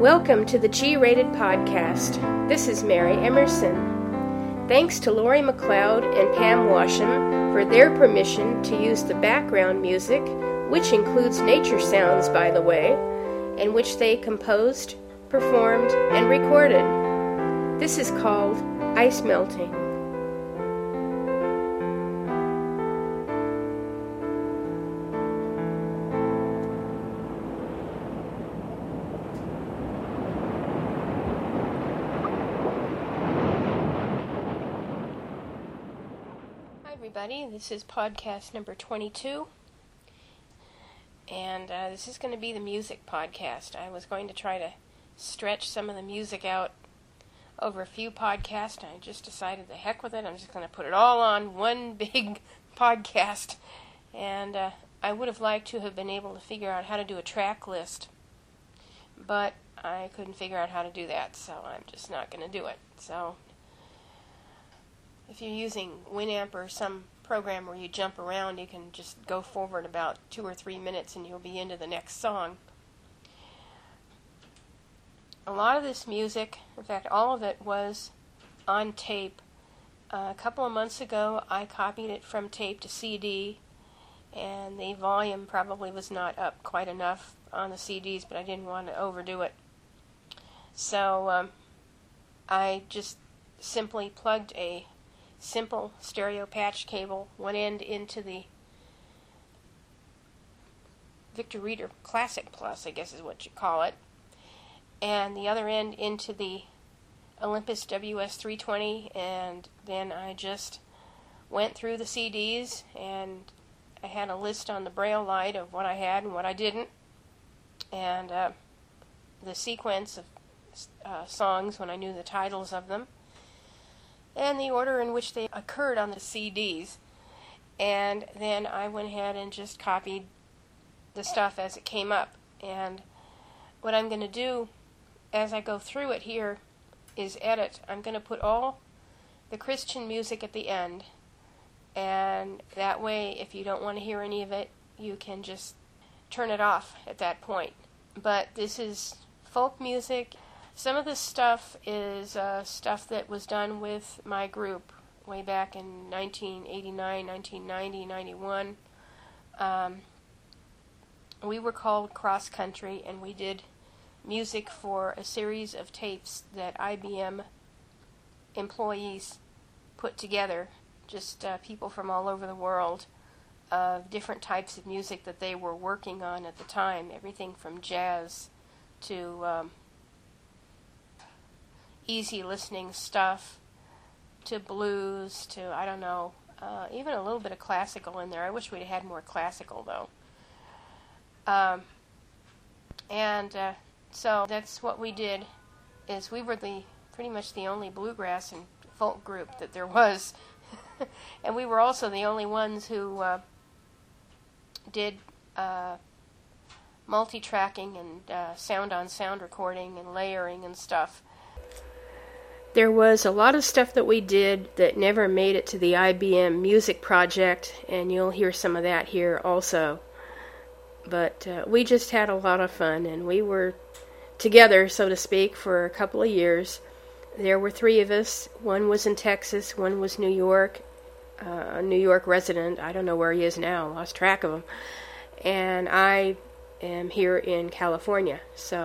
Welcome to the G-Rated Podcast. This is Mary Emerson. Thanks to Lori McLeod and Pam Washam for their permission to use the background music, which includes nature sounds, by the way, and which they composed, performed, and recorded. This is called Ice Melting. Everybody, this is podcast number 22, and this is going to be the music podcast. I was going to try to stretch some of the music out over a few podcasts, and I just decided the heck with it. I'm just going to put it all on one big podcast, and I would have liked to have been able to figure out how to do a track list, but I couldn't figure out how to do that, so I'm just not going to do it. So if you're using Winamp or some program where you jump around, you can just go forward about 2 or 3 minutes and you'll be into the next song. A lot of this music, in fact all of it, was on tape. A couple of months ago I copied it from tape to CD, and the volume probably was not up quite enough on the CDs, but I didn't want to overdo it. So I just simply plugged a simple stereo patch cable, one end into the Victor Reader Classic Plus, I guess is what you call it, and the other end into the Olympus WS320, and then I just went through the CDs, and I had a list on the Braille light of what I had and what I didn't, and the sequence of songs when I knew the titles of them, and the order in which they occurred on the CDs. And then I went ahead and just copied the stuff as it came up. And what I'm going to do as I go through it here is edit. I'm going to put all the Christian music at the end, and that way if you don't want to hear any of it, you can just turn it off at that point. But this is folk music. Some of this stuff is stuff that was done with my group way back in 1989, 1990, 91. We were called Cross Country, and we did music for a series of tapes that IBM employees put together, just people from all over the world, of different types of music that they were working on at the time, everything from jazz to easy listening stuff, to blues, to, I don't know, even a little bit of classical in there. I wish we'd had more classical, though. So that's what we did, is we were pretty much the only bluegrass and folk group that there was. And we were also the only ones who did multi-tracking and sound-on-sound recording and layering and stuff. There was a lot of stuff that we did that never made it to the IBM Music Project, and you'll hear some of that here also. But we just had a lot of fun, and we were together, so to speak, for a couple of years. There were 3 of us. One was in Texas, one was New York, a New York resident. I don't know where he is now, lost track of him. And I am here in California, so